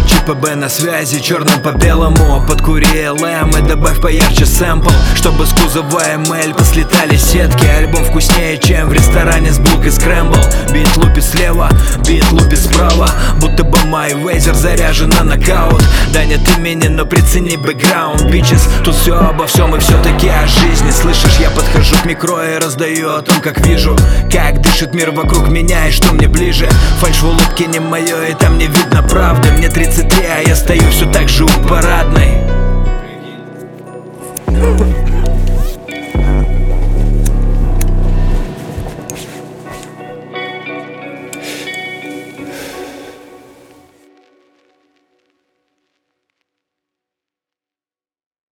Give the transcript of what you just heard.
ЧПБ на связи, черным по белому. Подкури ЛМ и добавь поярче сэмпл, чтобы с кузова ML послетали сетки. Альбом вкуснее, чем в ресторане с булкой скрэмбл. Бит лупит слева, бит лупит справа, будто бы MyWazer заряжен на нокаут. Да нет имени, но прицени бэкграунд. Бичес, тут все обо всем и все-таки о жизни. Слышишь, я подхожу к микро и раздаю о том, как вижу, как дышит мир вокруг меня и что мне ближе. Фальшь в улыбке не мое, и там не видно правды. Мне 33, а я стою все так же у парадной.